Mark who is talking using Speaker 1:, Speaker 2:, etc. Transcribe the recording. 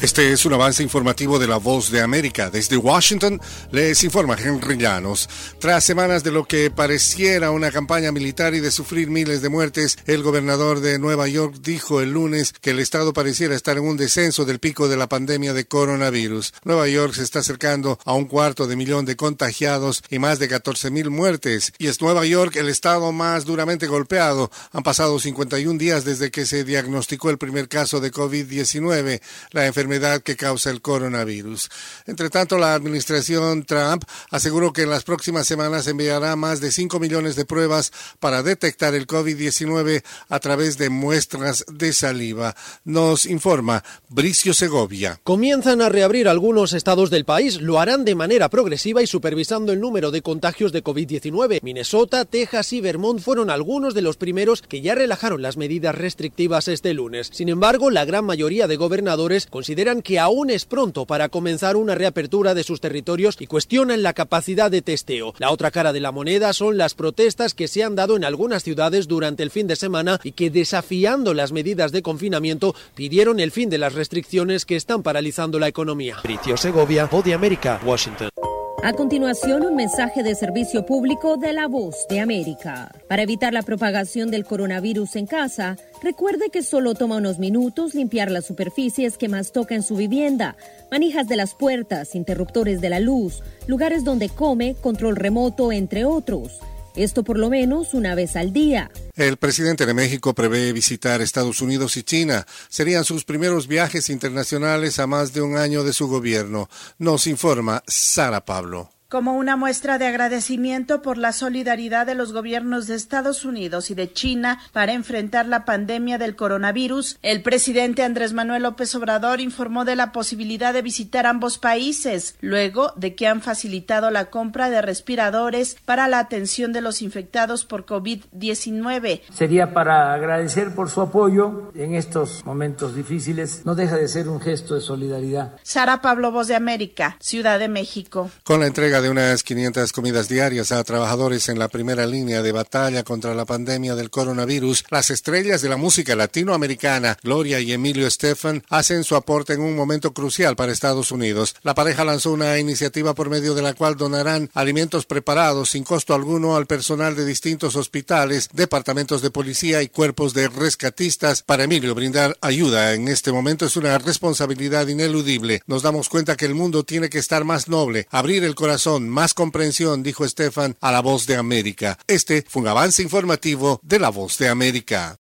Speaker 1: Este es un avance informativo de La Voz de América. Desde Washington les informa Henry Llanos. Tras semanas de lo que pareciera una campaña militar y de sufrir miles de muertes, el gobernador de Nueva York dijo el lunes que el estado pareciera estar en un descenso del pico de la pandemia de coronavirus. Nueva York se está acercando a 250,000 de contagiados y más de 14,000 muertes. Y es Nueva York el estado más duramente golpeado. Han pasado 51 días desde que se diagnosticó el primer caso de COVID-19, la enfermedad que causa el coronavirus. Entre tanto, la administración Trump aseguró que en las próximas semanas enviará más de 5 millones de pruebas para detectar el COVID-19 a través de muestras de saliva. Nos informa Bricio Segovia.
Speaker 2: Comienzan a reabrir algunos estados del país. Lo harán de manera progresiva y supervisando el número de contagios de COVID-19. Minnesota, Texas y Vermont fueron algunos de los primeros que ya relajaron las medidas restrictivas este lunes. Sin embargo, la gran mayoría de gobernadores consideran que aún es pronto para comenzar una reapertura de sus territorios y cuestionan la capacidad de testeo. La otra cara de la moneda son las protestas que se han dado en algunas ciudades durante el fin de semana y que, desafiando las medidas de confinamiento, pidieron el fin de las restricciones que están paralizando la economía. Bricio Segovia, Voz de América, Washington.
Speaker 3: A continuación, un mensaje de servicio público de La Voz de América. Para evitar la propagación del coronavirus en casa, recuerde que solo toma unos minutos limpiar las superficies que más toca en su vivienda, manijas de las puertas, interruptores de la luz, lugares donde come, control remoto, entre otros. Esto por lo menos una vez al día.
Speaker 1: El presidente de México prevé visitar Estados Unidos y China. Serían sus primeros viajes internacionales a más de un año de su gobierno. Nos informa Sara Pablo.
Speaker 4: Como una muestra de agradecimiento por la solidaridad de los gobiernos de Estados Unidos y de China para enfrentar la pandemia del coronavirus, el presidente Andrés Manuel López Obrador informó de la posibilidad de visitar ambos países, luego de que han facilitado la compra de respiradores para la atención de los infectados por COVID-19.
Speaker 5: Sería para agradecer por su apoyo en estos momentos difíciles. No deja de ser un gesto de solidaridad.
Speaker 4: Sara Pablo, Voz de América, Ciudad de México.
Speaker 1: Con la entrega de unas 500 comidas diarias a trabajadores en la primera línea de batalla contra la pandemia del coronavirus, las estrellas de la música latinoamericana, Gloria y Emilio Estefan, hacen su aporte en un momento crucial para Estados Unidos. La pareja lanzó una iniciativa por medio de la cual donarán alimentos preparados sin costo alguno al personal de distintos hospitales, departamentos de policía y cuerpos de rescatistas. Para Emilio, brindar ayuda en este momento es una responsabilidad ineludible. Nos damos cuenta que el mundo tiene que estar más noble, abrir el corazón, más comprensión, dijo Estefan a La Voz de América. Este fue un avance informativo de La Voz de América.